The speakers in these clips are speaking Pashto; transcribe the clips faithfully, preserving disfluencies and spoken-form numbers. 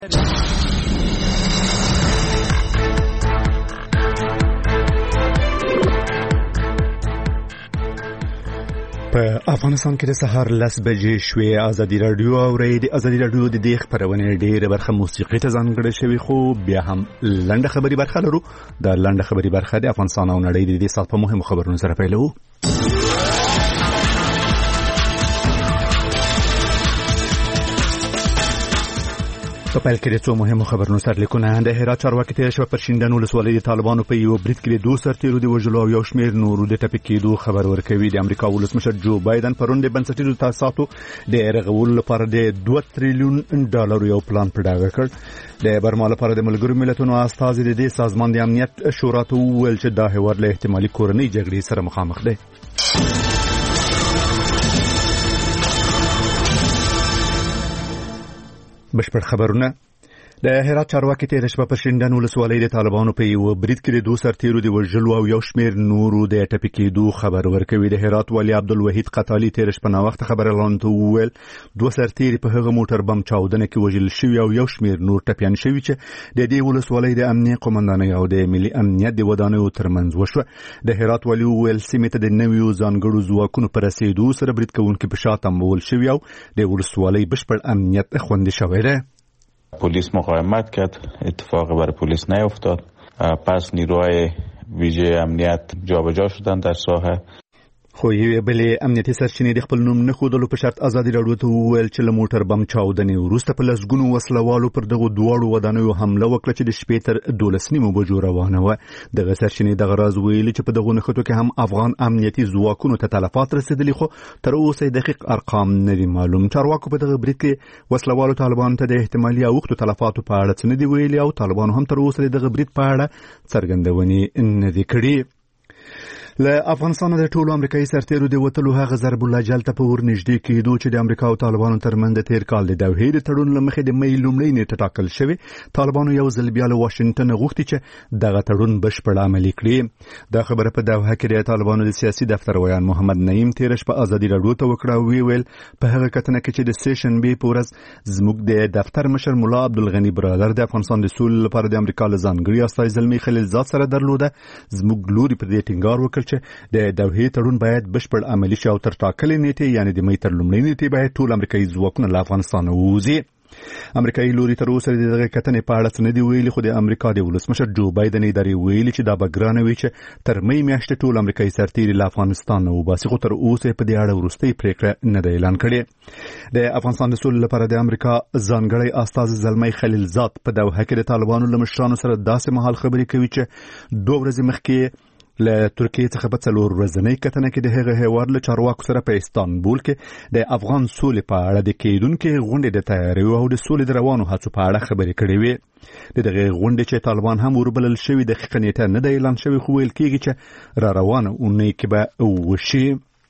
په افغانستان کې د سهار لس بجې شوې. ازادي راډیو اورئ. د ازادي راډیو د دې خپرونې ډېره برخه موسیقي ته ځانګړې شوې، خو بیا هم لنډه خبري برخه لرو. د لنډه خبري برخه د افغانستان او نړۍ د دې سات په مهمو خبرونو سره پیلوو. په پیل کې د څو مهمو خبرونو سرلیکونه. د هرات چارواکي تېره شپه پر شینډن ولسوالۍ د طالبانو په یو برید کې د دوه سرتیرو د وژلو او یو شمېر نورو د ټپي کېدو خبر ورکوي. د امریکا ولسمشر جو بایدن پرون د بنسټیزو تاسیساتو د رغولو لپاره د دوه تریلیون ډالرو یو پلان په ډاګه کړ. د برما لپاره د ملګرو ملتونو استازي د دې سازمان د امنیت شورا ته وویل چې دا هېواد له احتمالي کورنۍ جګړې سره مخامخ دی. بشپړ خبرونه. د هرات چارواکي تېره شپه پر شینډن ولسوالۍ د طالبانو په یو برید کې د دوه سرتیرو د وژلو او یو شمېر نورو د ټپي کېدو خبر ورکوي. د هرات والي عبدالوحید قتالي تېره شپه ناوخته خبريالانو ته وویل دوه سرتیري په هغه موټر بم چاودنه کې وژل شوي او یو شمېر نور ټپیان شوي چې د دې ولسوالۍ د امنیه قومندانۍ او د ملي امنیت د ودانیو ترمنځ وشوه. د هرات والي وویل سیمې ته د نویو ځانګړو ځواکونو په رسېدو سره برید کوونکي په شا تمبول شوي او د ولسوالۍ بشپړ امنیت خوندي شوی دی. پلیس مقاومت کرد، اتفاقی برای پلیس نیفتاد. پس نیروهای ویژه امنیت جابجا شدن در ساحه. خو یوې بلې امنیتي سرچینې د خپل نوم نه ښودلو په شرط ازادي راډیو ته وویل چې له موټر بم چاودنې وروسته په لسګونو وسلوالو پر دغو دواړو ودانیو حمله وکړه چې د شپې تر دولس نیمو بجو روانه وه. دغه سرچینې دغه راز ویلي چې په دغو نښتو کې هم افغان امنیتي ځواکونو ته تلفات رسېدلي، خو تر اوسه دقیق ارقام نه دي معلوم. چارواکو په دغه برید کې وسلوالو طالبانو ته د احتمالي اوښتو تلفاتو په اړه څه نه دي ویلي او طالبانو هم تر اوسه دغه برید په اړه څرګندونې نه دي کړې. له افغانستان د ټولو امریکایي سرتیرو د وتلو هغه ضرب الله جل ته په ورنږدې کېدو چې د امریکا او طالبانو ترمنځ د تیر کال د دوحې د تړون له مخې د مې لومړۍ نیټه ټاکل شوې. طالبانو یو ځل بیا له واشنګټن غوښتي چې دغه تړون بشپړ عملي کړي. دا خبره په دوحه کې د طالبانو د سیاسي دفتر ویان محمد نعیم تېره شپه ازادي راډیو ته وکړه او ویل په هغه کتنه کې چې د سې شنبې په ورځ زموږ د دفتر مشر مولا عبدالغني برادر د افغانستان د سولې لپاره د امریکا له ځانګړي استازي زلمي خلیلزاد سره درلوده. زموږ لوري پر دې ټینګار وکړ چې د دوحې تړون باید بشپړ عملي شي او تر ټاکلې نیټې یعنې د مې تر لومړۍ نیټې باید ټول امریکایي ځواکونه له افغانستان ووځي. امریکایي لوري تر اوسه د دغه کتنې په اړه څه نه دي ویلي، خو د امریکا د ولسمشر جو بایدن ادارې ویلي چې دا به ګرانه وي چې تر مې میاشتې ټول امریکایي سرتیري له افغانستان نه وباسي، خو تر اوسه په دې اړه وروستۍ پریکړه نه ده اعلان کړې. د افغانستان د سولې لپاره د امریکا ځانګړی استازی زلمی خلیلزاد په دوحه کې د طالبانو له مشرانو سره داسې مهال خبرې کوي چې دوه ورځې مخکې له ترکیې څخه په څلور ورځنۍ کتنه کې د هغه هیواد له چارواکو سره په استانبول کې د افغان سولې په اړه د کېدونکې غونډې د تیاري او د سولې د روانو هڅو په اړه خبرې کړې وې. د دغه غونډې چې طالبان هم وربلل شوي دقیقه نیټه نه ده اعلان شوې، خو ویل کېږي چې را روانه اونۍ کې به وشي.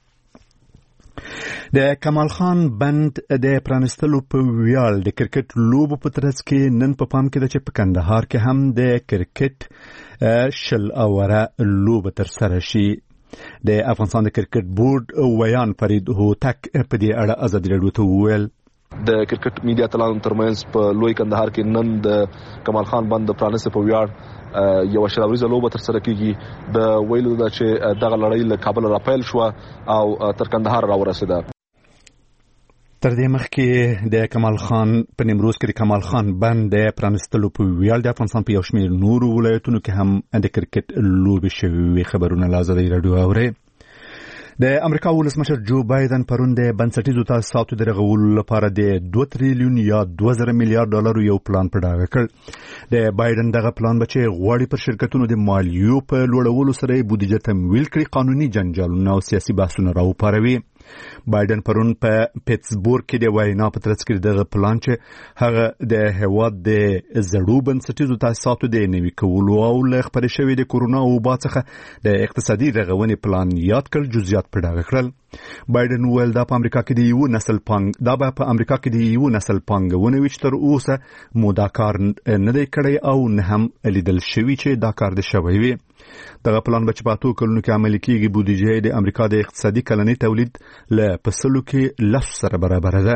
د کمال خان بند د پرانستلو په ویال د کرکټ لوبو په ترڅ کې نن په پام کې ده چې په کندهار کې هم د کرکټ شل اوره لوبه ترسره شي. د افغانستان د کرکټ بورډ ویان فرید هوتک په دې اړه ازادي راډیو ته وویل د کرکټ میډیا تلانو ترمنځ په لوی کندهار کې نن د کمال خان بند د پرانست په ویاړ یو شراوریزه لوبه ترسره کیږي. د ویلو دا چې دغه لړۍ له کابل را پیل شو او تر کندهار را ورسېده. تر دې مخکې د کمال خان په نیمروز کې د کمال خان بند د پرانستلو په ویاړ د افغانستان په یو شمېر نورو ولایتونو کې هم د کرکټ لوبې شوې. خبرونه له ازادي راډیو اورئ. د امریکا ولسمشر جو بایدن پرون د بنسټیزو تاسیساتو د رغولو لپاره د دوه تریلیون یا دوه زره میلیارډ ډالرو یو پلان په ډاګه کړ. د بایدن دغه پلان به چې غواړي پر شرکتونو د مالیو په لوړولو سره بودیجه تمویل کړي، قانوني جنجالونه او سیاسي بحثونه راوپاروي. بایدن پرون په پیټسبورګ کې د وینا په ترڅ کې دغه پلان چې هغه د هیواد د زړو بنسټیزو تاسیساتو د نوي کولو او له خپرې شوې د کورونا وبا څخه د اقتصادي رغونې پلان یاد کړ، جزئیات په ډاګه کړل. بایدن ویل دا په امریکا کې د یو نسل پانګ دا په امریکا کې د یو نسل پانګونه وي چې تر اوسه مو دا کار نه دی کړی او نه هم لیدل شوی چې دا کار د شوی وي. دغه پلان به چې په اتو کلونو کې عملي کېږي. بودیجه د امریکا د اقتصادي کلني تولید له پسلو کې لس سره برابر ده.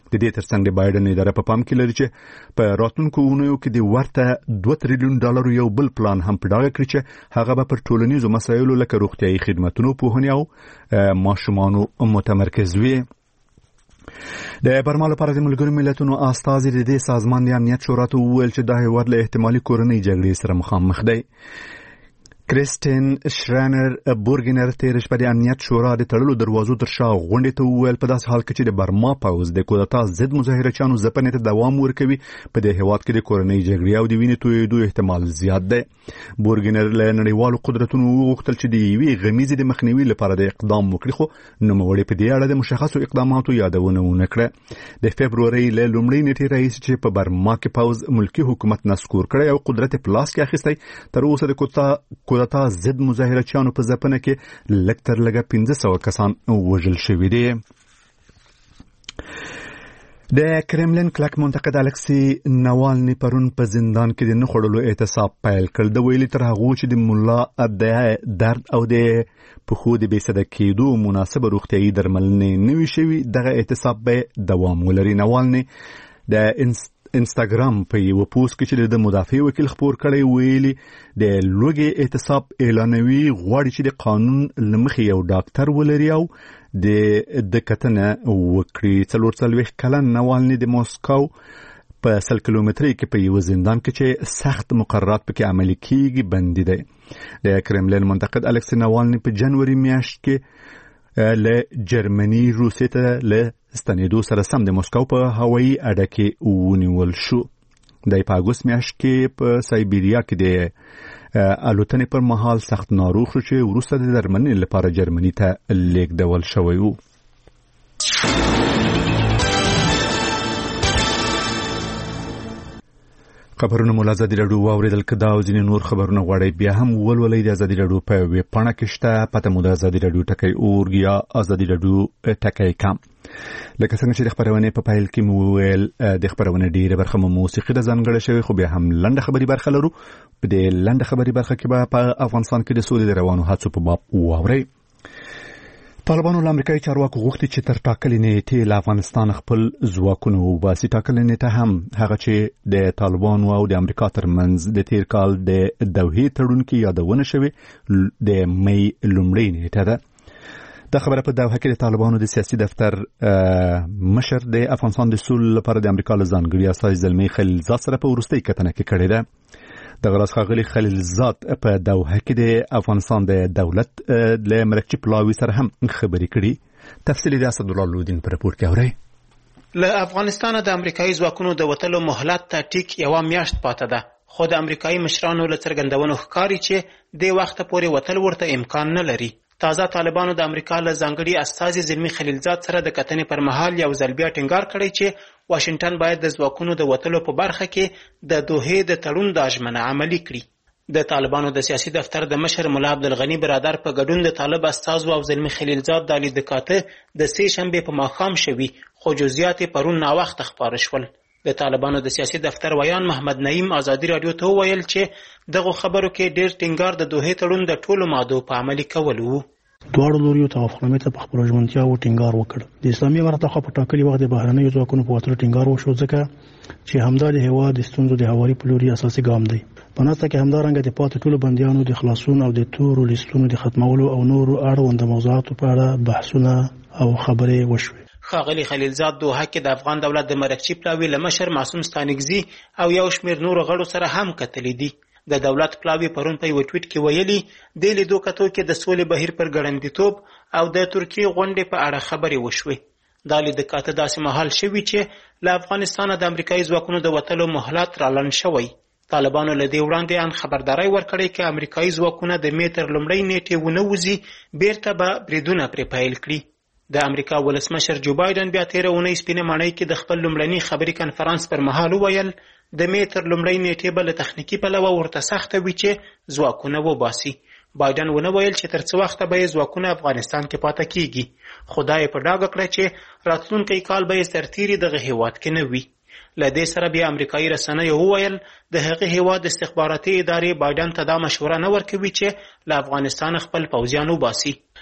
د دې ترڅنګ د بایدن اداره په پام کې لري چې په راتلونکو اونیو کې د ورته دوه تریلیون ډالر یو بل پلان هم په ډاګه کړی چې هغه به پر ټولنیزو مسایلو لکه روغتیايي خدماتونو، پوهنې او ماشومانو متمرکز وي. د برما لپاره د ملګرو ملتونو استازي د دې سازمان د امنیت شورا ته وویل چې دا هیواد له احتمالي کورنۍ جګړې سره مخامخ دی. کریستین شرانر بورګینر تیر شپه د امنیت شورا د تړلو دروازو تر شا غونډې ته وویل په داسې حال کې چې د برما پوځ د کودتا ضد مظاهرچیانو ځپنې ته دوام ورکوي په دې هیواد کې د کورنۍ جګړې او د وینې تویېدو احتمال زیات دی. بورګینر له نړیوالو قدرتونو وغوښتل چې د یوې غمیزې د مخنیوي لپاره د اقدام وکړي، خو نوموړي په دې اړه د مشخصو اقداماتو یادونه ونه کړه. د فبرورۍ له لومړۍ نیټې راهیسې چې په برما کې پوځ ملکی حکومت نسکور کړی او قدرت په لاس کې اخیستی، تر اوسه د کودتا کودتا ضد مظاهرچیانو په ځپنه کې لږ تر لږه پنځه سوه کسان وژل شوي دي. د کرملین کلک منتقد الکسی ناوالني پرون په زندان کې د نه خړلو اعتصاب پیل کړ. د ویلي تر هغه چې د مولا د درد او د پخو د بېسده کېدو مناسبه روغتیايي درملنې نوي شوي، دغه اعتصاب به دوام ولري. ناوالني د انستاګرام په یو پوسټ کې چې د مدافع وکیل خبر کړی ویلي د لوګي اعتصاب اعلانوي غواړي چې د قانون لمخې یو ډاکټر ولري او د د کتنه وکړي. څلور څلوېښت کلن ناوالني د موسکو په سل کیلومترۍ کې په یو زندان کې چې سخت مقررات پکې عملي کیږي بندي دی. د کرملین منتقد الکسی ناوالني په جنوري میاشت کې له جرمني روسیې ته له ستنېدو سره سم د موسکو په هوایي اډه کې ونیول شو. د په اګوست میاشت کې په سایبیریا کې د الوتنې پر مهال سخت ناروغ شو چې وروسته د درملنې لپاره جرمني ته لیږدول شوی و. خبرونه مو ازادي راډیو واوریدل. کدا او ځینې نور خبرونه غواړئ بیا هم ولولئ. د ازادي راډیو په ویب پاڼه کې شته، پته مو د ازادي راډیو ټکی اورګ یا ازادي راډیو ټکی کام. لکه څنګه چې د خبرونې په پایل کې مو ویل د خبرونې ډیره برخه مو موسیقي د ځانګړې شوی، خو بیا هم لنډه خبري برخه لرو. په دې لنډه خبري برخه کې به په افغانستان کې د سولې د روانو هڅو په باب واورئ. طالبانو له امریکایي چارواکو غوښتي چې تر ټاکلې نیټې له افغانستان خپل ځواکونه وباسي. ټاکلې نیټه هم هغه چې د طالبانو او د امریکا ترمنځ د تیر کال د دوحې تړون کې یادونه شوې د مې لومړۍ نیټه ده. دا خبره په دوحه کې د طالبانو د سیاسي دفتر مشر د افغانستان د سولې لپاره د امریکا له ځانګړي استازي زلمي خلیلزاد سره په وروستۍ کتنه کې کړې ده. د غلاس خاغلی خلیلزاد په دوحه کې د افغانستان د دولت له مرکزي پلاوي سره هم خبرې کړي. تفصیل د اسد الله لودین پر رپورټ کې اورئ. له افغانستان د امریکایي ځواکونو د وټلو مهلت ته ټیک یو میاشت پاتې ده، خو د امریکایي مشرانو له څرګندونو ښکاري چې د وخت پورې وټل ورته امکان نه لري. تازه طالبانو د امریکا له ځانګړي استازي زلمي خلیلزاد سره د کتنې پر مهال یو ځل بیا ټینګار کړی چې واشنگټن باید د ځواکونو د وټلو په برخه کې د دوحې د تړون د ژمنه عملي کړي. د طالبانو د سیاسي دفتر د مشر مولا عبدالغني برادر په ګډون د طالب استازو او زلمي خلیلزاد د لیدکاته د سې شنبه په ماښام شوي، خو جزئیات پرون ناوخت خبر شول. د طالبانو د سیاسي دفتر ویان محمد نعیم ازادي رادیو ته ویل چې دغه خبرو کې ډېر ټینګار د دوحې تړون د ټولو مادو په عملي کول وو. دواړو لوریو توافقنامې ته په خپلو ژمنتیا او ټینګار وکړ. د اسلامي امارت خوا په ټاکلي وخت د بهرنیو ځواکونو په وتلو ټینګار وشو، ځکه چې همدا د هیواد د ستونزو د هواري په لوري اساسي ګام دی. په ناسته کې همدارنګه د پاتې ټولو بندیانو د خلاصون او د تورو لیستونو د ختمولو او نورو اړوند موضوعاتو په اړه بحثونه او خبرې وشوې. ښاغلي خلیلزاد دوحه کې د افغان دولت د مرکزي پلاوي له مشر معصوم ستانکزي او یو شمېر نورو غړو سره هم کتلي دي. د دولت پلاوي پرون په یو ټویټ کې ویلي د لیدو کتو کې د سولې بهیر پر ګړندیتوب او د ترکیې غونډې په اړه خبرې وشوې. دا لیدکاته داسې مهال شوي چې له افغانستانه د امریکایي ځواکونو د وتلو مهلت رالند شوی. طالبانو له دې وړاندې ان خبرداري ورکړې چې امریکایي ځواکونه د میتر لومړۍ نیټې ونه وځي، بیرته به بریدونه پرې پیل کړي. د امریکا ولسمشر جو بایدن بیا تیره اونۍ سپینه ماڼۍ کې د خپل لومړني خبري کنفرانس پر مهال وویل د میتر لومړۍ نیټې به له تخنیکي پلوه ورته سخته وي چې ځواکونه وباسي. بایدن ونه ویل چې تر څه وخته به یې ځواکونه افغانستان کې پاتې کیږي، خو دا یې په ډاګه کړه چې راتلونکی کال به یې سرتیري دغه هیواد کې نه وي. له دې سره بیا امریکایي رسنیو وویل د هغې هیواد استخباراتي ادارې بایدن ته دا مشوره نه ورکوي چې له افغانستان خپل پوځیان وباسي.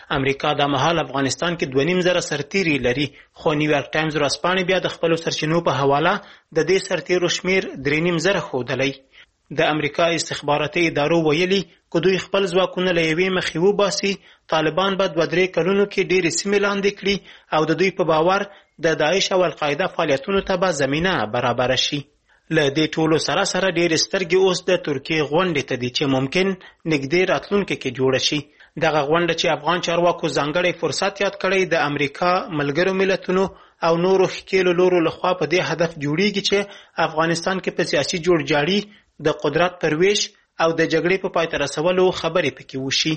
امریکا د مهال افغانستان کې دوه نیم زره سرتیري لري، خو نیویارک ټایمز ورځپاڼې بیا د خپلو سرچینو په حواله د دې سرتیرو شمیر درې نیم زره ښودلی. د امریکا استخباراتي ادارو ویلي که دوی خپل ځواکونه له یوې مخې وباسي، طالبان به دوه درې کلونو کې ډېرې سیمې لاندې کړي او د دوی په باور د داعش او القاعده فعالیتونو ته به زمینه برابره شي. له دې ټولو سره سره ډېرې سترګې اوس د ترکیې غونډې ته دي چې ممکن نږدې راتلونکي کې جوړه شي. دغه غونډه چې افغان چارواکو ځانګړی فرصت یاد کړی د امریکا، ملګرو ملتونو او نورو ښکېلو لورو لخوا په دې هدف جوړیږي چې افغانستان کې په سیاسي جوړجاړي د قدرت پرویش او د جګړې په پای ته رسولو خبرې پکې وشي.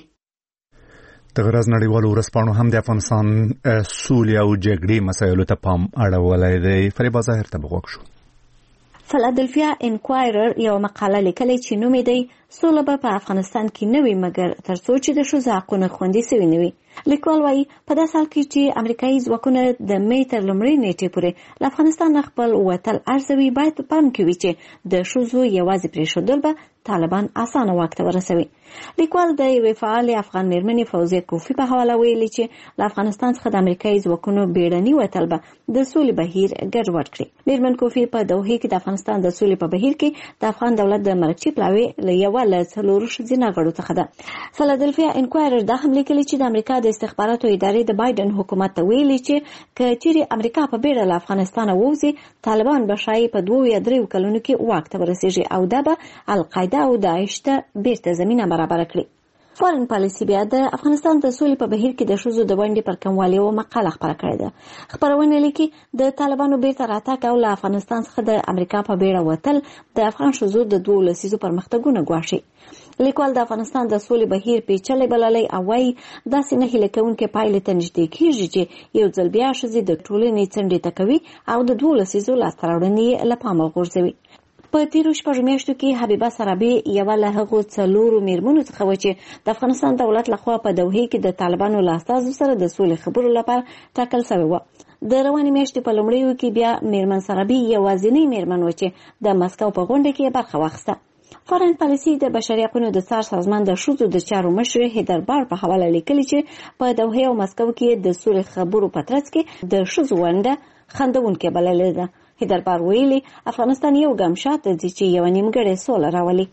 د غرض نړیوالو ورځپاڼو هم د افغانستان سولې او جګړې مسایلو ته پام اړولی دی. فریبا ظاهر ته بغوږ شو. فلادلفیا انکوایرر یو مقاله لیکلې چې نوم یې دی سوله به په افغانستان کې نه وي مګر تر څو چې د ښځو حقونه خوندي سوي نه وي. لیکوال وایي په داسې حال کې چې امریکایي ځواکونه د مې تر لومړۍ نیټې پورې له افغانستان خپل وتل ارزوي، باید په پام کې وي چې د ښځو یوازې پرېښودل به طالبان اسانه واک ته ورسوي. لیکوال د یوې فعالې افغان مېرمنې فوزیه کوفي په حواله ویلي چې له افغانستان څخه د امریکایي ځواکونو بیړني وتل به د سولې بهیر ګډوډ کړي. مېرمن کوفي په دوحې کې د افغانستان د سولې په بهیر کې د افغان دولت د مرکچي پلاوي له یوه له څلورو ښځینه غړو څخه ده. فلادلفیا انکوایرر دا هم لیکلي چې د امریکا د استخباراتو ادارې د بایدن حکومت ته ویلي چې که چیرې امریکا په بیړه له افغانستانه ووځي، طالبان به ښایي په دوو یا دریو کلونو کې واک ته ورسیږي او دا به القاعده او داعش ته بیرته زمینه برابره کړي. فارن پالیسي بیا د افغانستان د سولې په بهیر کې د ښځو د ونډې پر کموالي یوه مقاله خپره کړې ده. خپرونه لیکي د طالبانو بیرته راتګ او له افغانستان څخه د امریکا په بیړه وتل د افغان ښځو د دوو لسیزو پرمختګونه ګواښي. لیکوال د افغانستان د سولې بهیر پیچلی بللی او وایي داسې نه هیله کوونکې پایلې ته نږدې کېږي چې یو ځل بیا ښځې د ټولنې څنډې ته کوي او د دوو لسیزو لاسته راوړنې یې له پامه غورځوي. په تیرو شپږو میاشتو کې حبیبه سرابي یوه له هغو څلورو میرمنو څخه وه چې د افغانستان دولت لخوا په دوحې کې د طالبانو له استازو سره د سولې خبرو لپاره ټاکل شوې وه. د روانې میاشتې په لومړیو کې بیا میرمن سرابي یوازینۍ میرمن وه چې د مسکو په غونډه کې برخه واخیسته. فارن پالیسي د بشري حقونو د څار سازمان د ښځو د چارو مشر هیدربار په حواله لیکلي چې په دوحې او مسکو کې د سولې خبرو په ترڅ کې د ښځو ونډه خندونکې بللې ده. هیدربار ویلي افغانستان یو ګام شاته ځي چې یو نیمګړې سوله راولي.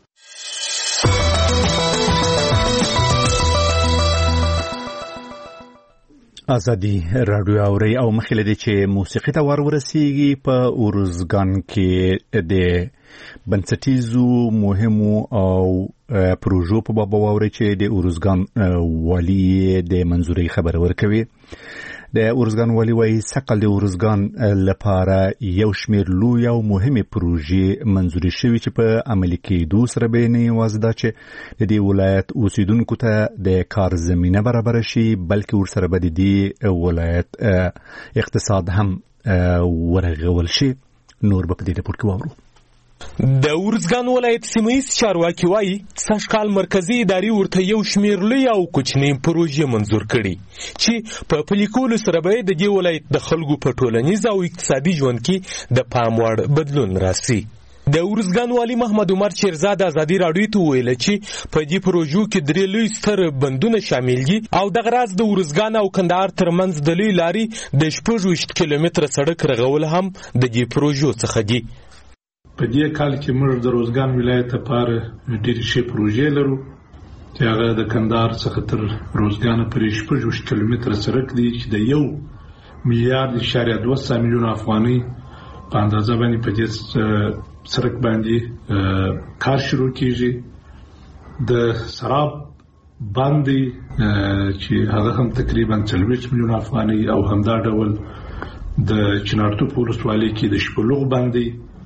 ازادي راډیو اوري او مخکې دې چې موسیقي ته ور ورسیږي په اورزګان کې د بنسټیزو مهمو او پروژو په باب واوري چې د اورزګان والی د منځوري خبر ورکوي. د اورزګان والی وايي سقل د اورزګان لپاره یو شمېر لوی او مهمه پروژې منځوري شوي چې په عملي کېدو سره به نه یوازې دا چې د دې ولایت اوسیدونکو ته د کار زمینه برابر شي بلکې ورسره به د دې ولایت اقتصاد هم ورغول شي. نور به په دې رپورټ کې واورو. د اورزګان ولایت سیمه‌ییز چارواکي وایي سږکال مرکزي ادارې ورته یو شمېر لوی او کوچنۍ پروژې منظور کړي چې په پلي کولو سره به د دې ولایت د خلکو په ټولنیز او اقتصادي ژوند کې د پام وړ بدلون راسي. د اورزګان والی محمد عمر شیرزاد ازادي راډیو ته ویل چې په دې پروژو کې درې لوی ستر بندونه شامل دي او دغه راز د اورزګان او کندهار ترمنځ د لوی لارې د شپږ ویشت کیلومتره سړک رغول هم د دې پروژو څخه دي. په دې کال کې موږ د اورزګان ولایت لپاره ډېرې ښې پروژې لرو چې هغه د کندهار څخه تر اورزګان پورې شپږ ویشت کیلومتره سړک دی چې د یو میلیارډ اشاریه دوه سوه میلیونه افغانۍ په اندازه باندې په دې سړک باندې کار شروع کیږي. د سراب باندې چې هغه هم تقریبا څلوېښت میلیونه افغانۍ او همدا ډول د چنارتوب ولسوالۍ کې د شپلوغ باندې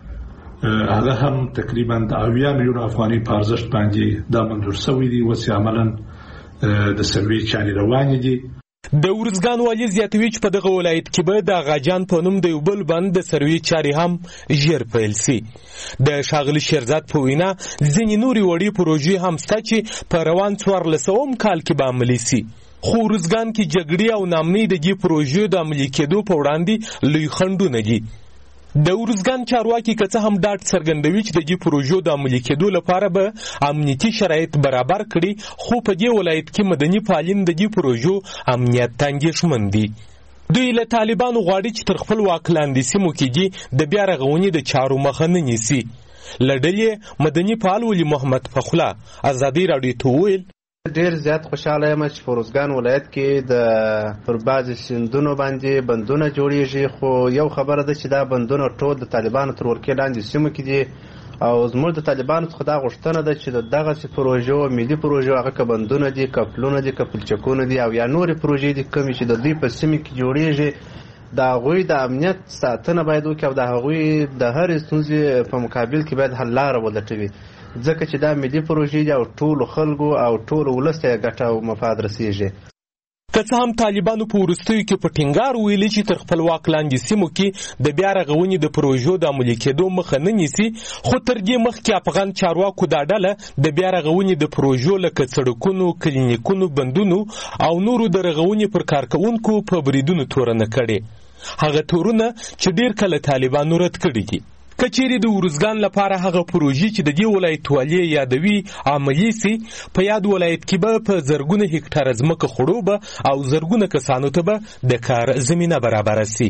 هغه هم تقریبا د اویا میلیونه افغانۍ په ارزښت باندې دا منظور شوی دی. اوس عملاً د سروې چارې روانې دي. د اورزګان والی زیاتوي چې په دغه ولایت کې به د غاجان په نوم د یو بل بند د سروې چارې هم ژر پیل شي. د ښاغلي شیرزاد په وینا ځینې نورې وړې پروژې هم شته چې په روان څوارلسوم کال کې به عملي شي. خو اورزګان کې جګړې او ناامنۍ د دې پروژې د عملي کېدو په وړاندې لوی خنډونه دي. د ورزګان چارواکي که څه هم ډاډ څرګندوي چې د دې پروژو د عملي کېدو لپاره به امنیتي شرایط برابر کړي، خو په دې ولایت کې مدني فعالین د دې پروژو امنیت ته اندېښمن دي. دوی له طالبانو غواړي چې تر خپل واک لاندې سیمو کې د بیا رغونې د چارو مخه نه نیسي. له ډلې مدني فعال ولي محمد فخلا ازادي راډیو ته وویل ډیر زیات خوشاله یم چې په ورزګان ولایت کې د پر بعضې سیندونو باندې بندونه جوړیږي، خو یو خبره ده چې دا بندونه ټول د طالبانو تر ولکې لاندې سیمو کې دي او زموږ د طالبانو څخه دا غوښتنه ده چې د دغسې پروژو ملي پروژو هغه که بندونه دي، که پلونه دي، که پلچکونه دي او یا نورې پروژې دي کومې چې د دوی په سیمې کې جوړیږي، د هغوی د امنیت ساتنه باید وکړي او د هغوی د هرې ستونزې په مقابل کې باید حل لاره ولټوي، ځکه چې دا ملي پروژې دي او ټولو خلکو او ټولو ولس ته یې ګټه او مفاد رسیږي. که څه هم طالبانو په وروستیو کې په ټینګار ویلي چې تر خپل واک لاندې سیمو کې د بیا رغونې د پروژو د عملي کېدو مخه نه نیسي، خو تر دې مخکې افغان چارواکو دا ډله د بیا رغونې د پروژو لکه سړکونو، کلینیکونو، بندونو او نورو د رغونې پر کارکوونکو په بریدونو تورنه کړې، هغه تورونه چې ډیر کله طالبانو رد کړي دي. که چیرې د ورزګان لپاره هغه پروژې چې د دې ولایت والي یادوي عملي سي، په یاد ولایت کې به په زرګونه هکټاره ځمکه خړوبه او زرګونه کسانو ته به د کار زمینه برابره سي.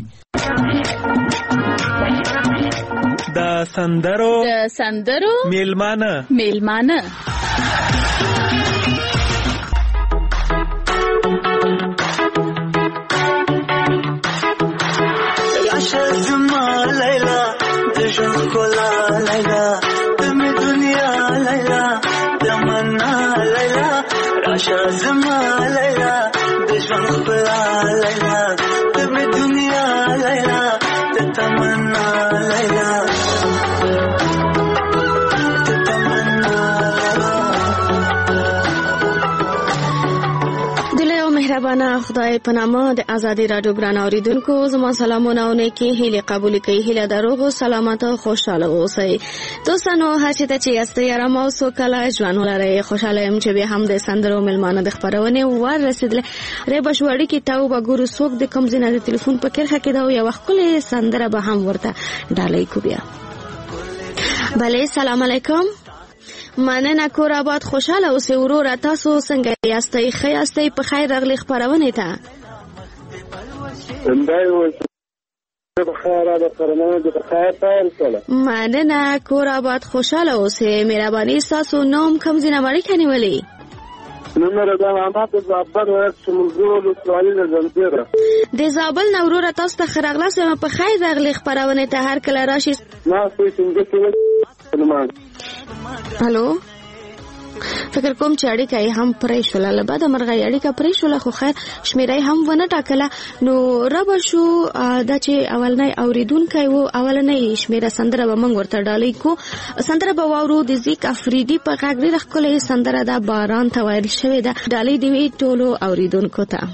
د سندرو د سندرو میلمانه میلمانه कोला लैला तुम्हें दुनिया लैला तमन्ना लैला राशा जमा लैला दुश्मन कोला लैला तुम्हें दुनिया लैला तमन्ना लैला مهربانه خدای په نامه د ازادي راډیو ګران اوریدونکو زما سلامونه او نیکی هیله قبول کړئ. هیله دروغ سلامت او خوشاله اوسئ. دوستانو هر چېرته چې یاستئ آرام او سوکاله ژوند ولرئ. خوشاله یم چې بیا هم د سندرو میلمانه د خپرونې ور رسېدلې. ریبه شو اړیکې ته وګورو څوک د کوم ځای نه د تلیفون په کرښه کې ده او یوه ښکلې سندره به هم ورته ډالۍ کړو. بیا بله سلام علیکم. مننه کور آباد خوشاله اوسئ وروره. تاسو څنګه یاستئ؟ ښه یاستئ؟ په خیر راغلئ خپرونې ته. مننه کور آباد خوشاله اوسئ. مهرباني ستاسو نوم کوم ځای نه اړیکه نیولې؟ د زابل نه وروره تاسو ته ښه راغلاست. په خیر راغلئ خپرونې ته. هر کله راشئ. الو فکر کوم چې اړیکه یې هم پرې شوله، له بده مرغه یې اړیکه پرې شوله، خو خیر شمیره یې هم ونه ټاکله. نو ربه شو دا چې اولنی اوریدونکی و اولنی شمیره سندره به موږ ورته ډالۍ کو. سندره به واورو د زیک افریدي په غږ ډېره ښکلې سندره ده، باران ته ویل شوې ده. ډالۍ دې وي ټولو اوریدونکو ته.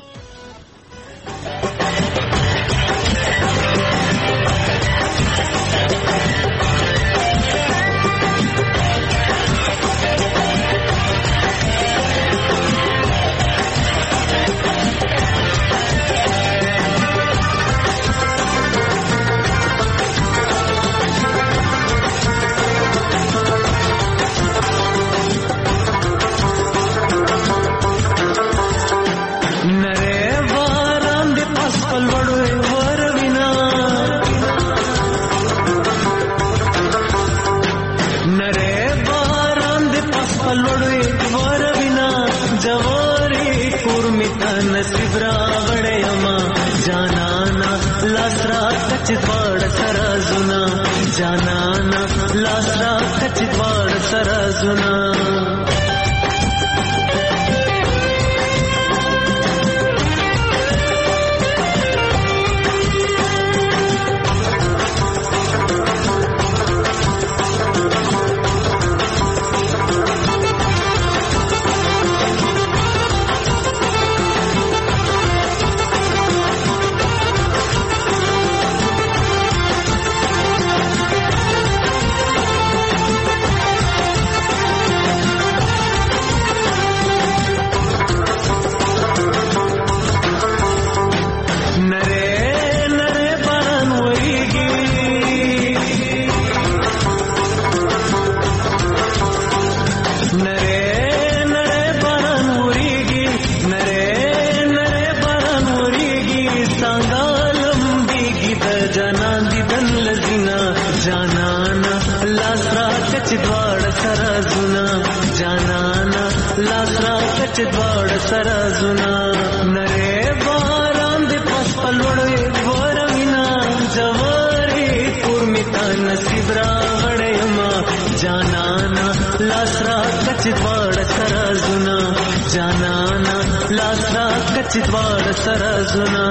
سرازونه جانانا لاس را کچ دواړه سرازونه نره باران دې پس پلوړې ورمینا جواری پور میتا نصیب را غړېما جانانا لاس را کچ دواړه سرازونه جانانا لاس را کچ دواړه سرازونه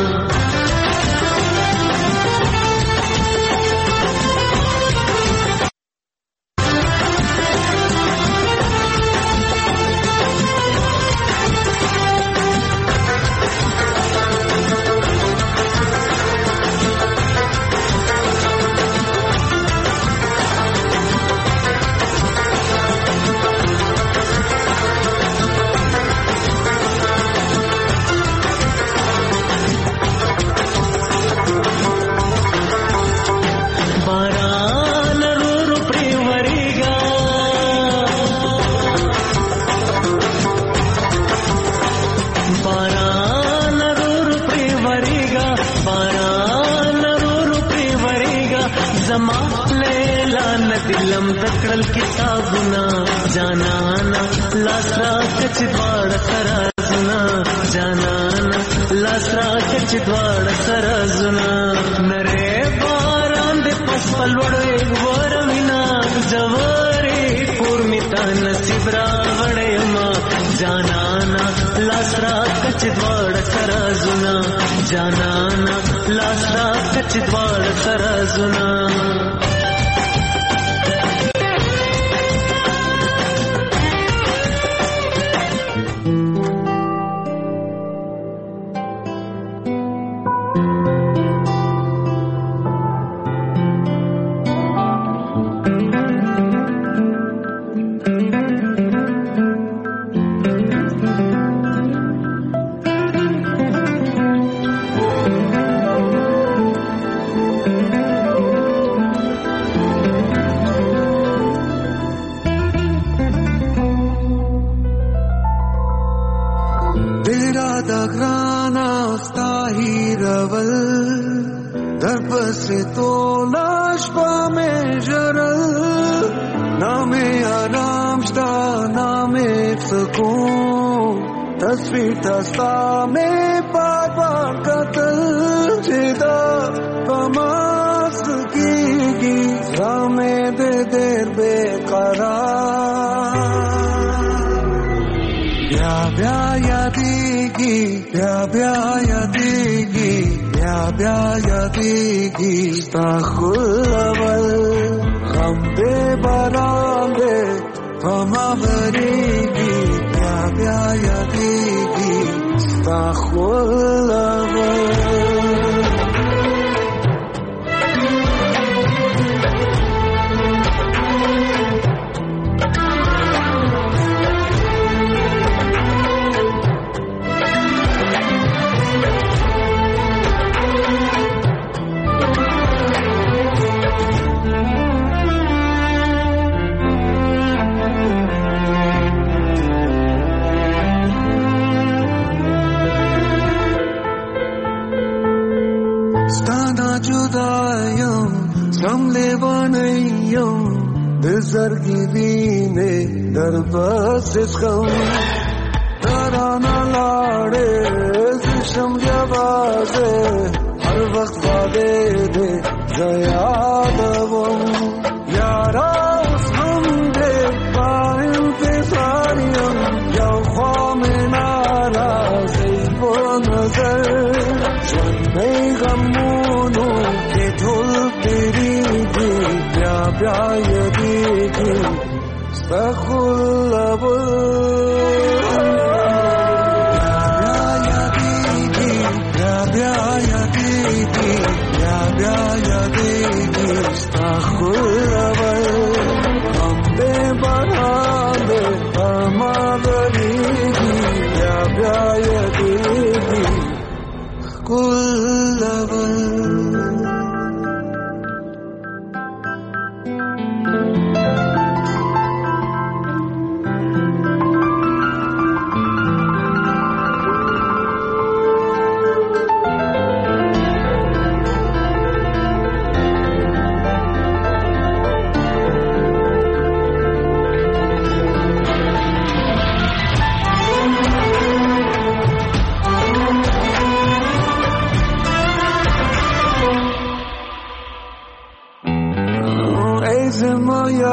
दिलम तकड़ल किताबुना जानाना लासरा कच द्वाड़ सराजुना जानाना लासरा कच द्वाड़ सराजुना नरे बारां दे पस पलवड़े वरमिना जवारे पूर्मिता नसीबरा वड़ेमा जानाना लासरा कच द्वाड़ सराजुना जानाना लासरा कच द्वाड़ सराजुना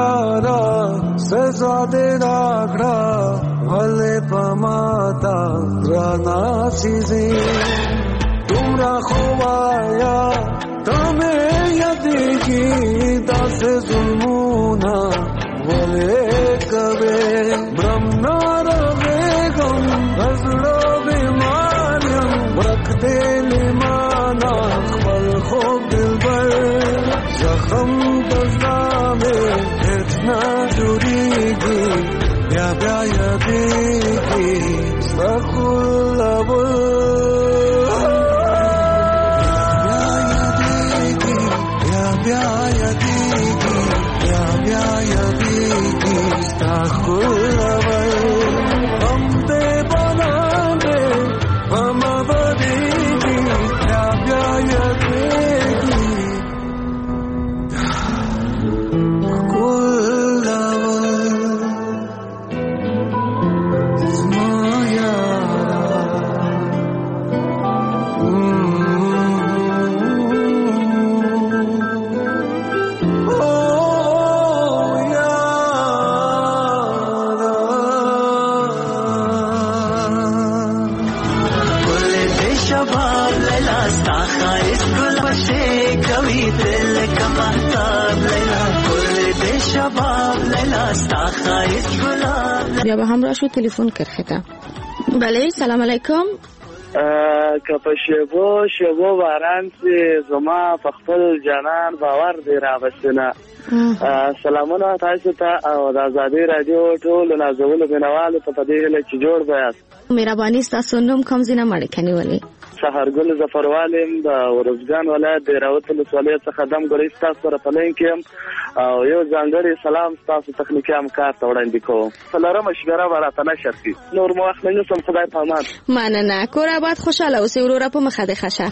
یارا سزا دې راکړه ولې په ماتا رانا سيزي تمرا خوایا تمه یادېږي داسې ظلمونه ولې کوي برمنار بیگم غزړه بیماریم ورک دې لمانا خپل خوب دلبر زخم دزامه هیڅ نه جوړیږي بیا بیا یادېږي سخل ول بیا بیا یادېږي بیا بیا یادېږي سخل ول هم دې باندې هم باندې بیا بیا یادېږي بیا به هم راشو تلفن کرخته. بله سلام علیکم. که په شیبو شیبو باران چې زما په خپل جانان باور دی راوستنه. سلامونه تاسو ته او د آزادي رادیو ټول نازولو بنوالو ته په دې هله چې جوړ بیاست. مهرباني تاسو نوم کوم زینه مړ کني ولی. سحرګل ظفروالم د ورزګان ولایت د راوتل ولایت څخه دم ګړې تاسو سره پلین کې او یو ځانګړي سلام تاسو تخنیکی همکار ته وړاندې کوم. سلام مشوره ورته نشرتي. نور مو وخت نه سم خدای پامان. مننه کور آباد خوشاله اوسې ورور په مخه ده خشه.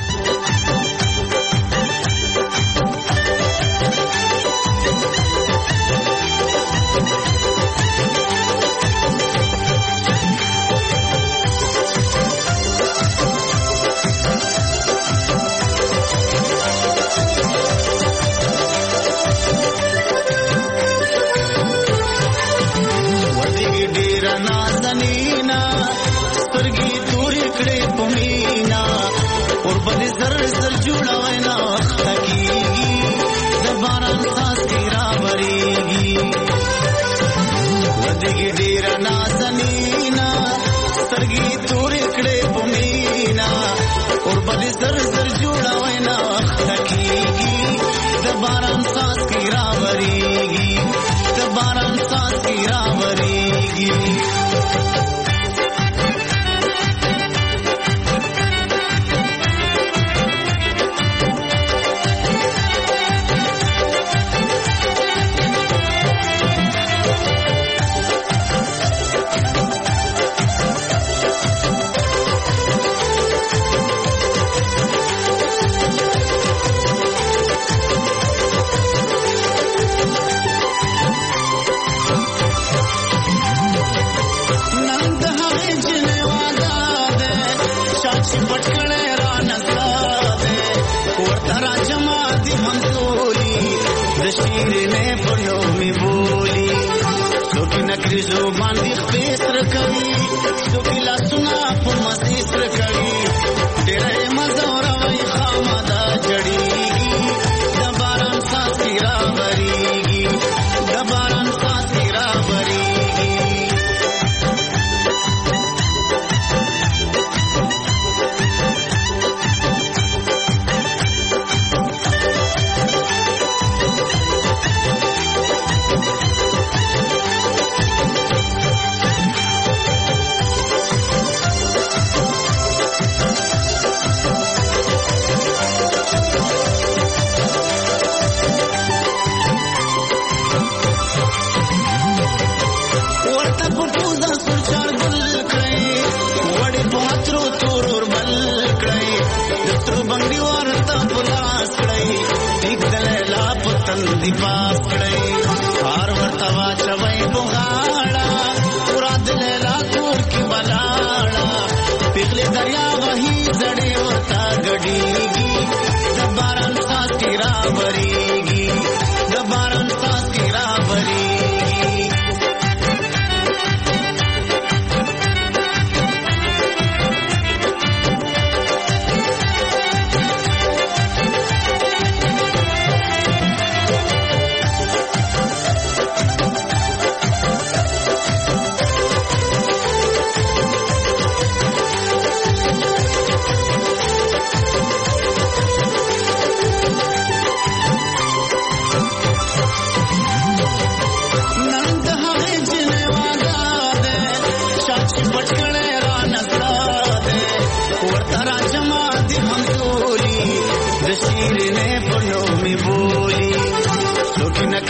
د باران ساز کی را بریږي د باران ساز کی را بریږي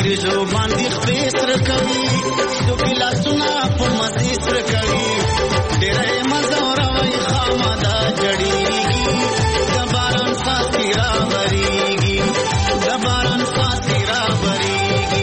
وریجو باندې خپې سره کوي دو ګلاسونه په مزې سره کوي ډېرې مزه وروي خامدا جړېږي د باران څاڅکي راورېږي د باران څاڅکي راورېږي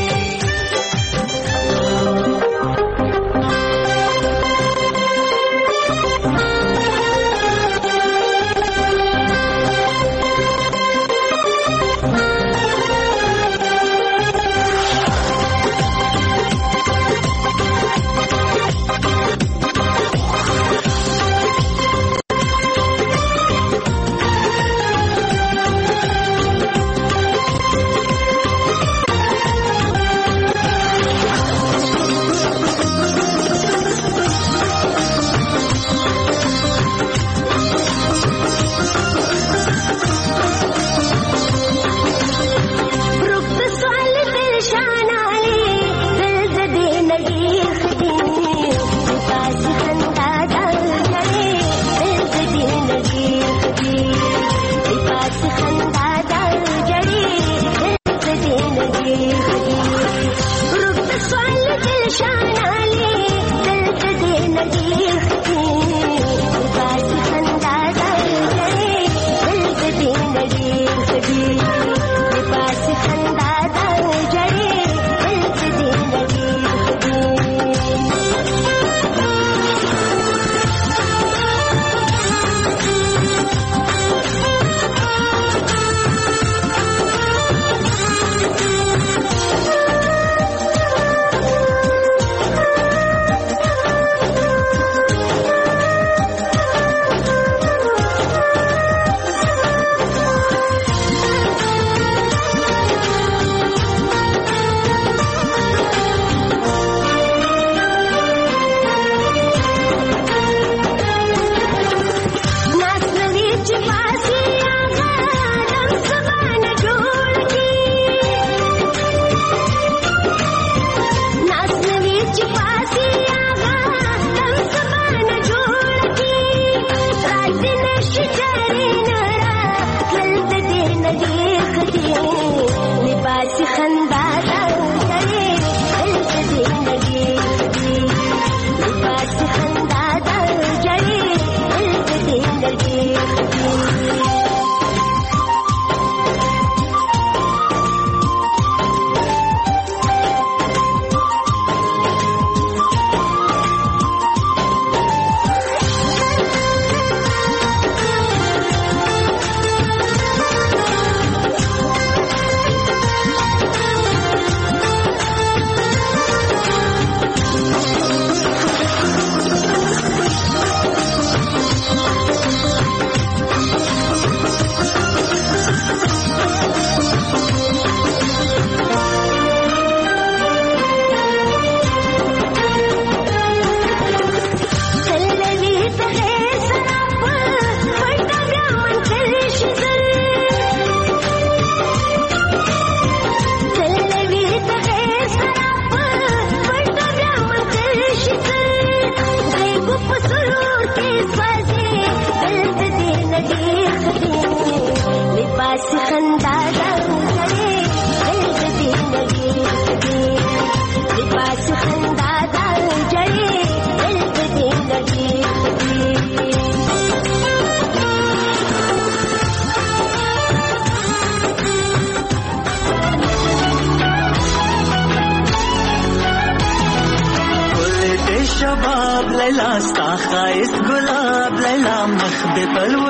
لیلا ستا خایست گلاب لیلا مخ دې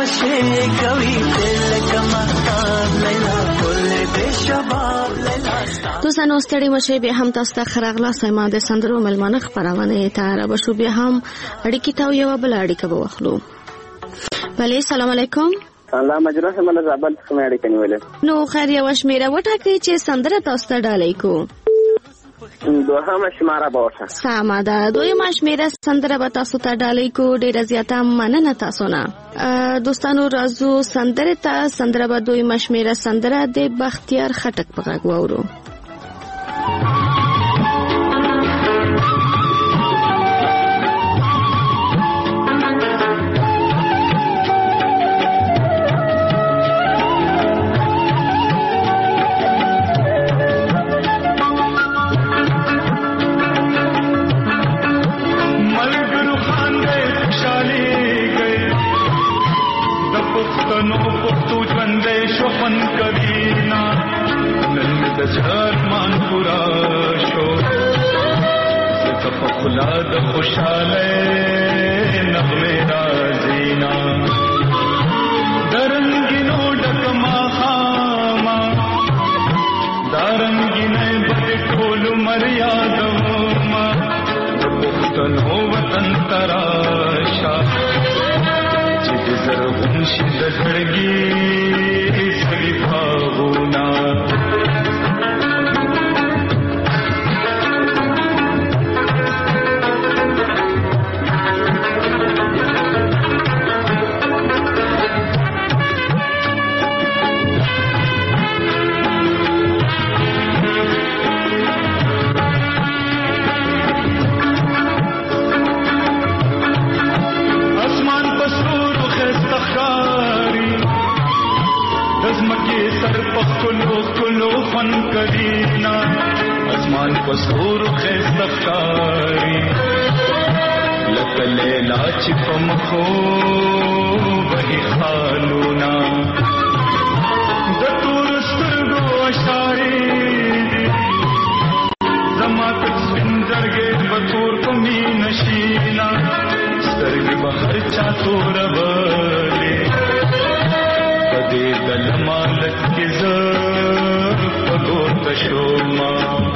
پلوشه کوي لکه مهتاب لیلا ګل دې شباب لیلا دوستانو ستړي مشه به هم تاسو ته خراغلا سیمه د سندرو ملمنه خبرونه ته را بشو به هم اړیکې ته یو بل اړیکه به واخلو. بله سلام علیکم. الله مجروح مله زابل څخه اړیکه نیولې. نو خیر یو شمیره وټاکي چې سندره تاسو ته ډالۍ کو. دوهمه شماره به وټه. سمه ده. دویمه شمیره سندره به تاسو ته ډالۍ کو. ډیره زیاته مننه تاسو نه. دوستانو راځو سندره ته. سندره به دویمه شمیره سندره د بختیار خټک په غږ واورو. خلا د خوشاله نغمه رازینا درنګینو ډکما خاما دارنګینه بد ټول مریادو ما پښتنو وطن تراشا چې زرغون شي د زړګي سړي باغونه اسمان پسور خیست اختاری لکلے لاچ پمخو وہی خالونا دتور سترگو اشاری زما تک سپنزرگے بطور پمی نشینا سترگی بخر چاتور بلے پدے دلمالت کی زر پگو تشوما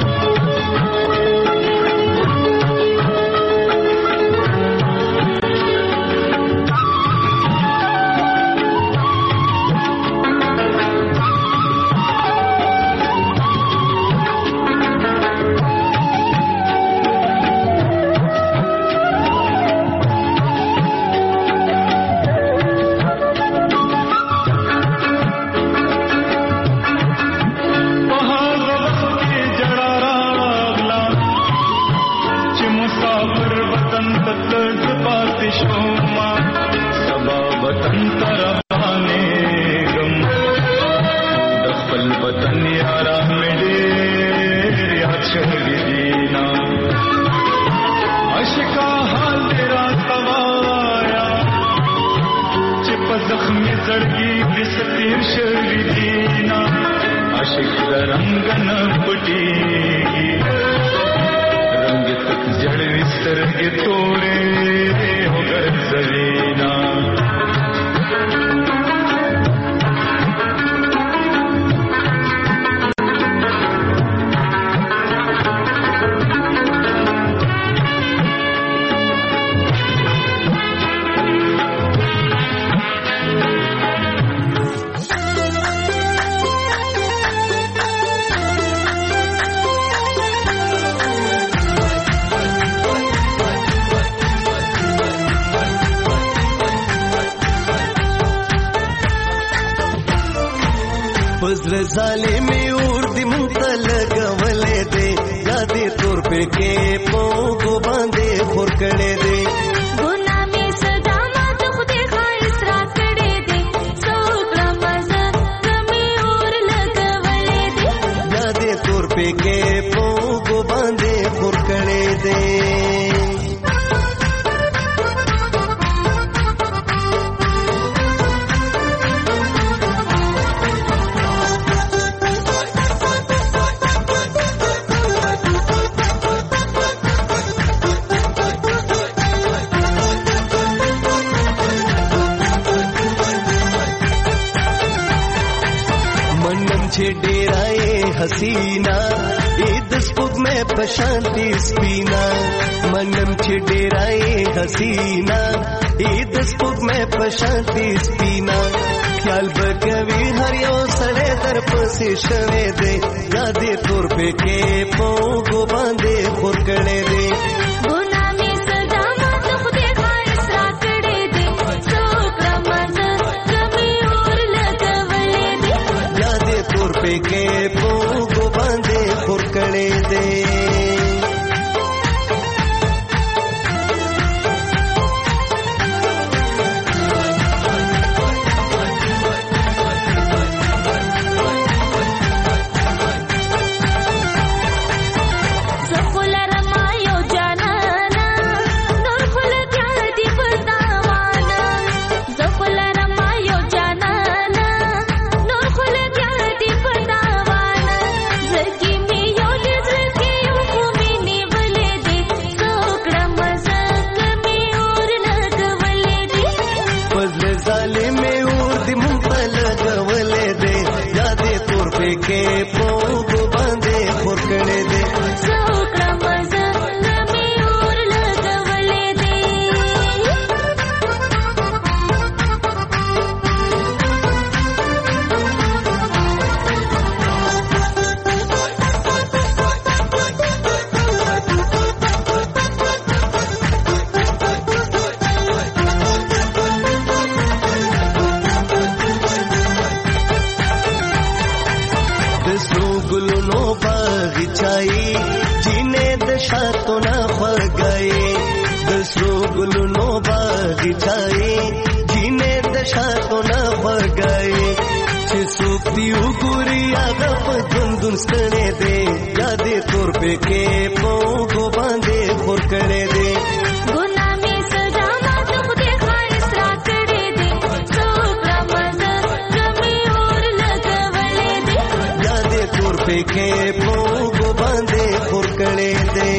ظالمی اور دی منتل گولے دے یادی طور پہ کے پوگو باندے خور کڑے دے گناہ میں صدامات خود خائص را کڑے دے سوک رمضان کمی اور لگولے دے یادی طور پہ کے پوگو باندے خور کڑے دے हसीना ईद स्पुग में प्रशांति स्पीना मनम छिडेराए हसीना ईद स्पुग में प्रशांति स्पीना ख्याल बकवी हरियो सड़े दर्प से शवे दे यादे तौर पे के पोगो बांधे खुरकड़े दे के पोगो बांधे खुरकड़े दे Sokola ramayo خوږای د سرو ګلونو باغچای جینې د شاتو نه خوږای چې څوک دی وګوري هغه په ژوندون ستړی دی یادې تور پکې په اوږو باندې خور کړی دی ګناه مې سزا ماته خدای ښایست راکړی دی څوک رامزه غمې اور لګولی دی یادې تور پکې په اوږو باندې خور کړی دی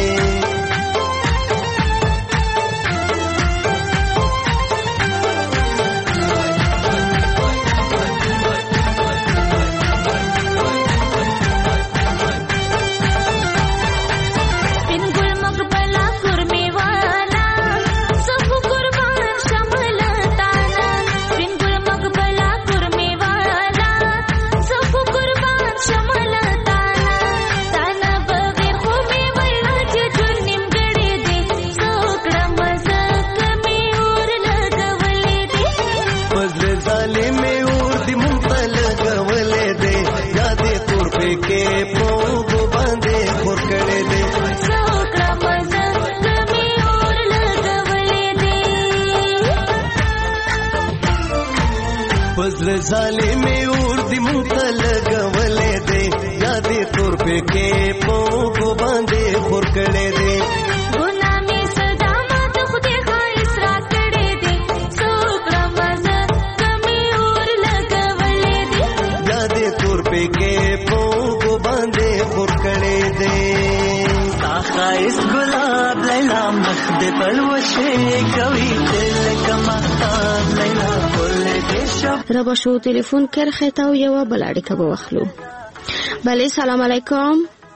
ظالمې اور دې مونږ ته لګولې دی یادې تور پکې په اوږو باندې خور کړی دی ګناه مې سزا ماته خدای ښایست راکړی دی څوک رامزه غمې اور لګولی دی یادې تور پکې په اوږو باندې خور کړی دی ستا ښایست ګلاب لیلا مخ دې پلوشې کوي دل کما لیلا ربا شو تلیفون کرخه تا و یو بل اړیکه به واخلو. بله سلام علیکم.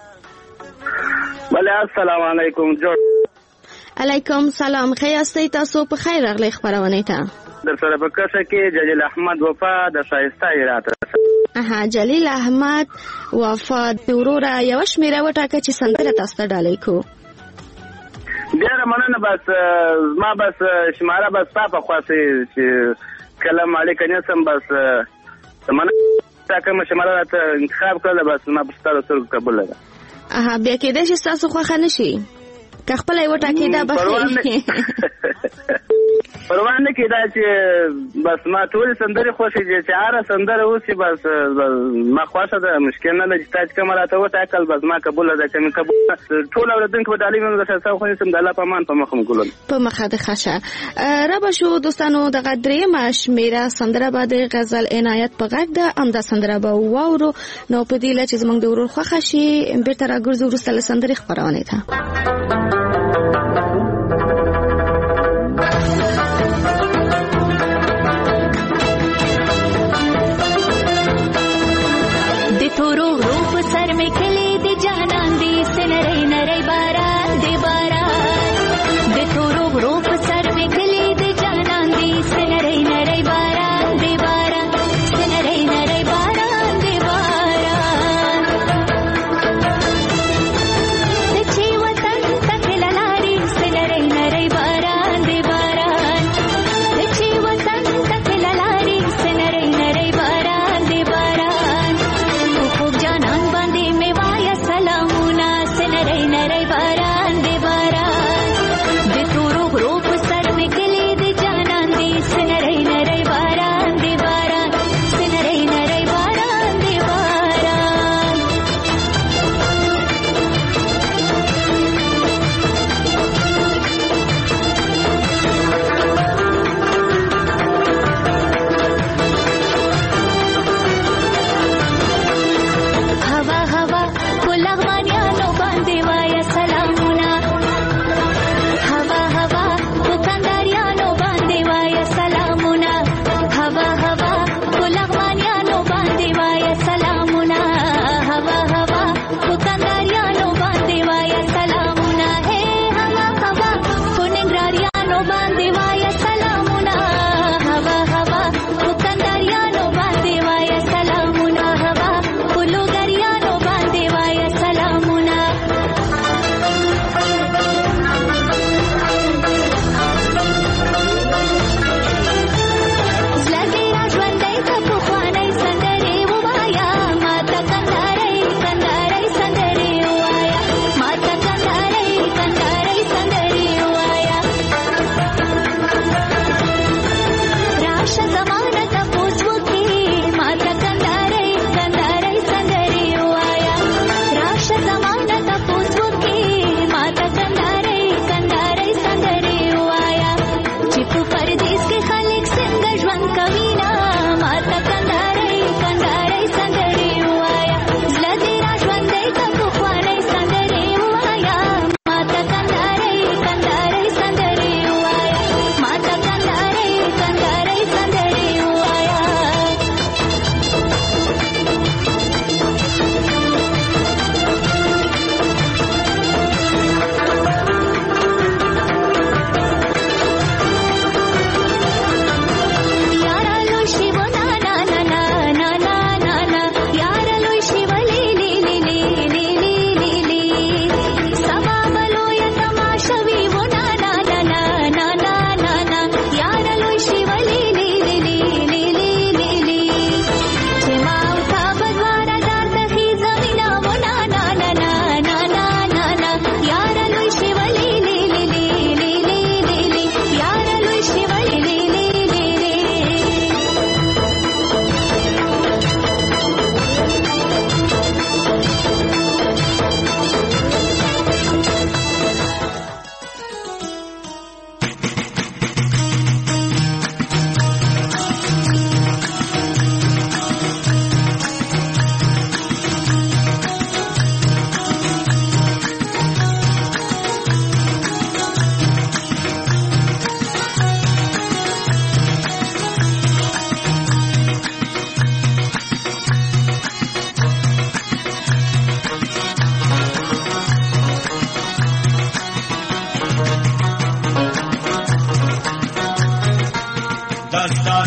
بله السلام علیکم جوړ علیکم سلام. خیر استی تاسو په خیر راغلی خبرونه ته. در سره په کښه کې جلیل احمد وفا د شایسته راته. اها جلیل احمد وفا وروره یو شمیره وټاکه چې سندره تاسو ته ډالۍ کو. ډیره مننه بس ما بس شماره بس په خاصه چې کله مالک نه سم بس مننه تا کوم شماره راته انتخاب کړل بس ما په ستاسو سره قبول ده. اها بیا کې د شي تاسو خو خنشي که خپل یو ټاکي دا بخې پروانه کې دا چې بس ما ټول سندري خوشي دي چې هر سندره اوسي بس ما خوښه ده مشکل نه لږ تاج کوم راته و تاکل بس ما قبول ده چې من قبول ټول اولادن کو تعلیم نه څه خو سم د الله په مان په مخم ګولل په مخه د خشه رب شو دوستانو د غدرې مشمیره سندره بعد غزل عنایت په غږ ده ام د سندره به واورو نو په دې لچ زمنګ د ورور خوښه شي بیرته راګرځو ورسته سندري خبرونه ده. تورو روپ سر میں کھلے دے جانان دی سنرے نرے باران دے باران دے تورو روپ سر میں کھلے دے جانان دی سنرے نرے باران دے باران سنرے نرے باران دے باران دچے وطن تک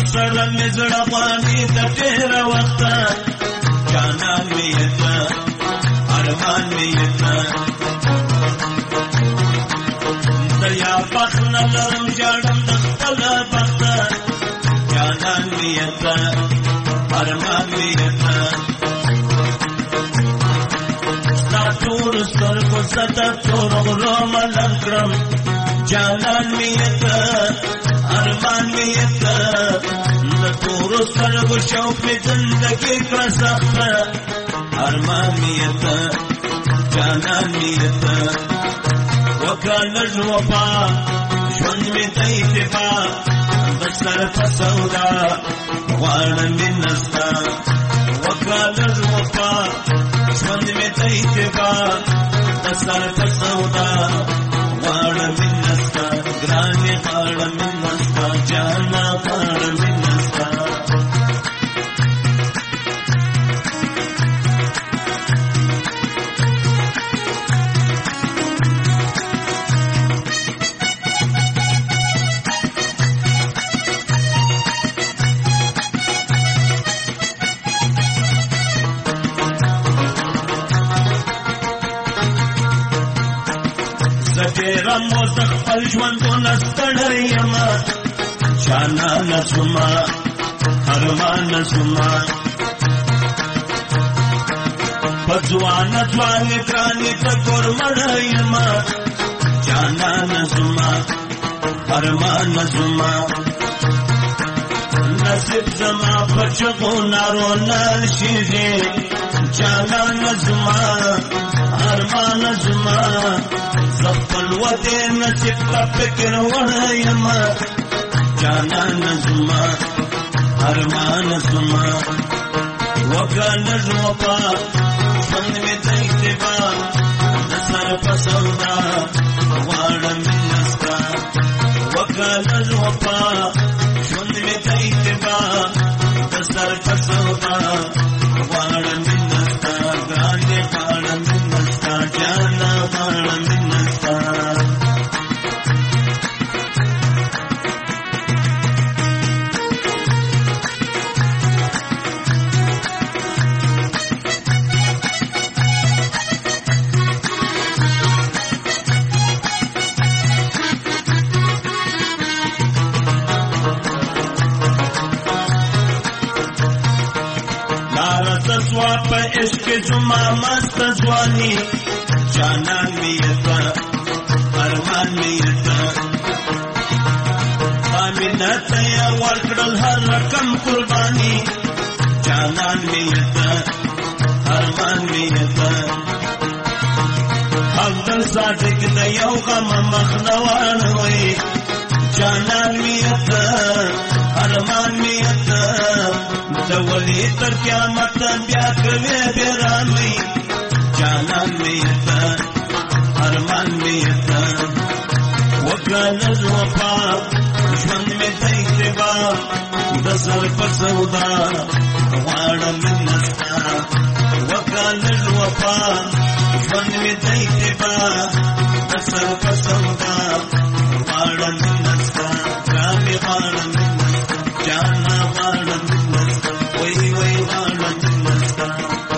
سره مې زړه غواړي د ډېره وخته جانان مې یې ته ارمان مې یې ته د یا بخت نه لرم ژاړم د خپله بخته جانان مې یې ته ارمان مې یې ته ستا ټولو سترګو زه د تورو غرو ملنګ کړم جانان مې یې ته ارمان مې یې ته د تورو سترګو شوق مې زندګي کړه سخته ارمان مې یې ته جانان مې یې ته وکړه لږ وفا ژوند مې ته اتفاق د سر په سودا غواړم مینه ستا وکړه لږ وفا ژوند مې ته اتفاق د سر په سودا غواړم مینه ستا ګرانې غواړم مینه ستا جانا غواړم مینه ستا ډېره موزه خپل ژوندونه ستړی یمه جانانه سومه ارمانه سومه په ځوانه ځوانې ګرانې ته کورمړه یمه جانانه سومه ارمانه سومه نصیب زما په چغو نارو نه شیږي جانانه سومه ارمانه سومه زخپل وطن نصیب کا فکر وڑیما جانان زما ارمان زما وکال روپا سند میں دیکھبا نصر پسودا وارم نستا وکال روپا سند میں دیکھبا نصر پسودا وارم نستا گانے وارم نستا جانا وارم په عشق زما مست ځواني جانان مې یې ته ارمان مې یې ته امینه ته یې ورکړل هر رقم قرباني جانان مې یې ته ارمان مې یې ته عبدل صادق د یو غم مخ نه واړوي جانان مې یې ته ارمان مې یې ته د ولی تر قیامت بیا کوي بیرامي جانان مې ته ارمان مې ته وکړه وفا ژوند مې ته اتبا د سر په سودا غواړم مینه ستا وکړه وفا ژوند مې ته اتبا د سر په سودا غواړم مینه ستا ګرانې غواړم مینه ستا جانا غواړم وی وی غواړم مینه ستا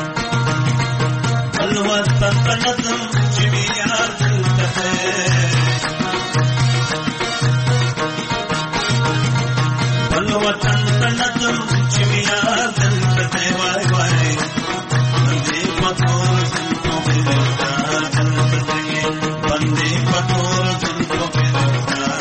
بل وطن ته نه ځم چې مې یار دلته دی بل وطن ته نه ځم چې مې یار دلته دی وای وای بندې په تور زلفو کې رفتار دلته دی بندې په تور زلفو کې رفتار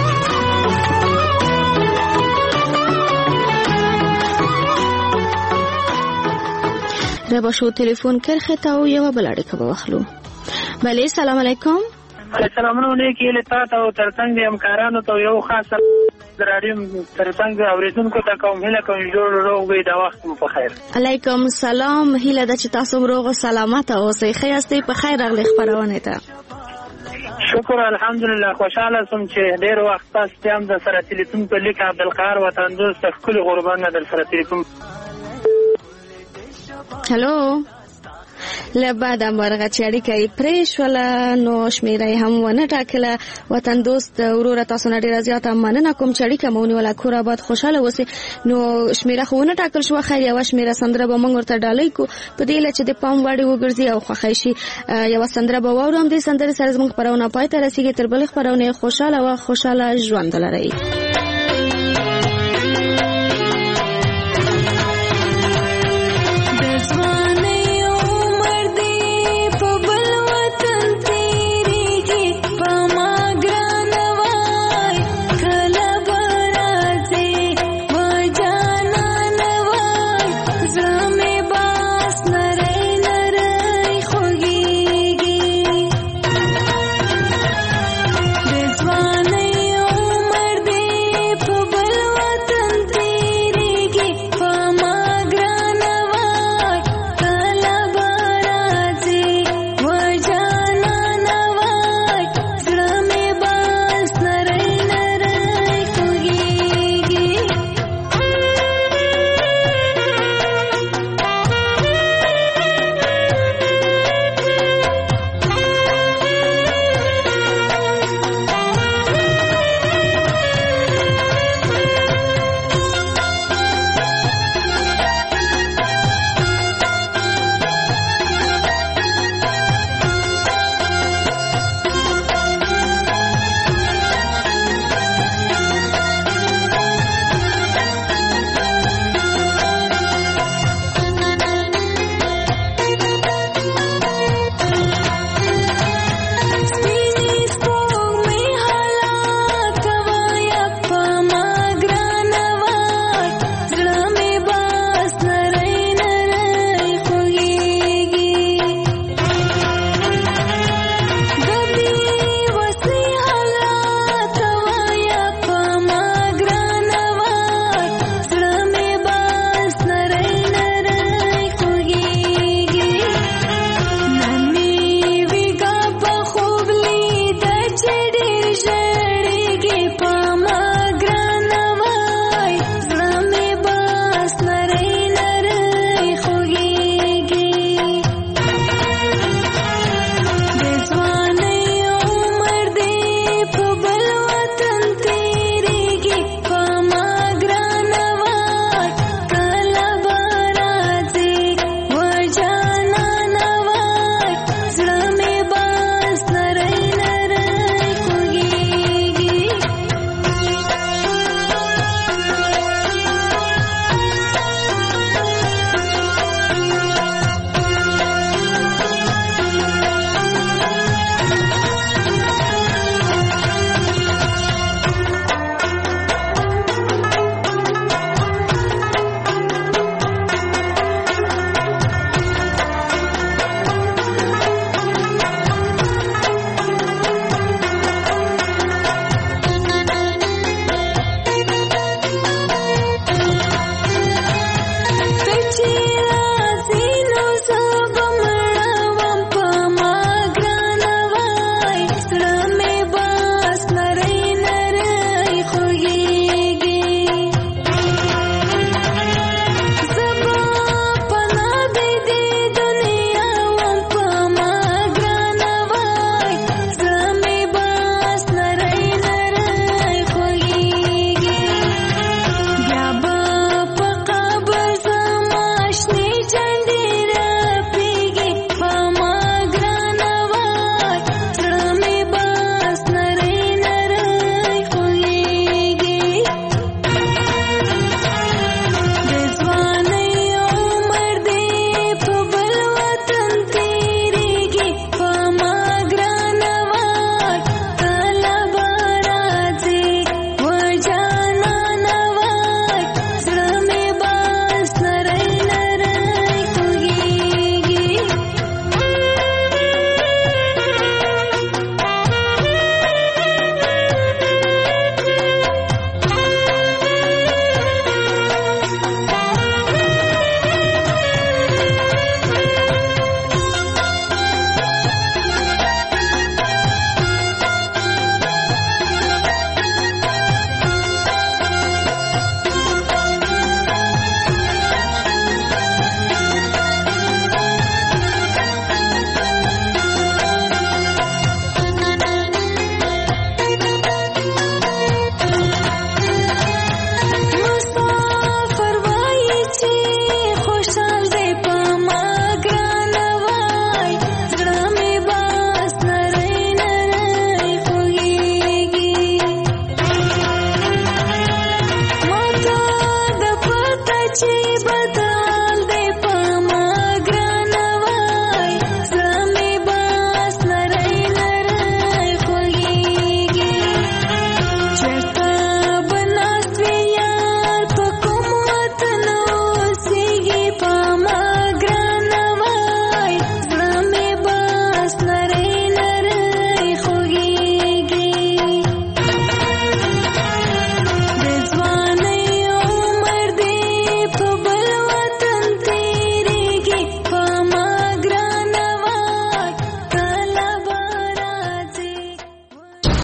ربا شو تلیفون کرخه تا او یو بل اړیکه به واخلو. بله سلام علیکم. سلامونه علیکم لتا ته او ترڅنګ د همکارانو ته یو خاص دراریم ترڅنګ اوریدونکو ته کوم هله کوم جوړ روغ وي دا وخت مو په خیر. علیکم سلام هله د چې تاسو روغ او سلامت اوسئ خیرسته په خیر راغلی خبرونه ته. شکر الحمدلله خوشاله سم چې ډیر وخت تاسو ته هم د سره تلیفون په لیک عبدالقهار وطن دوست خپل غربان د سره تلیفون. هلو له بعد مرغه چې اړیکه یې پرې شوله نو شمیره یې هم ونه ټاکله. وطن دوست وروره تاسو نه ډېره زیاته مننه کوم چې اړیکه مو ونیوله. کور آباد خوشحاله اوسئ. نو شمیره خو ونه ټاکل شوه، خیر یوه شمیره سندره به موږ ورته ډالۍ کړو په دې هیله چې د پام وړ وګرځي او خوښی شي. یوه سندره به واورو. همدې سندرې سره زموږ خپرونه پای ته رسېږي. تر بلې خپرونې خوشحاله او خوشحاله ژوند ولرئ.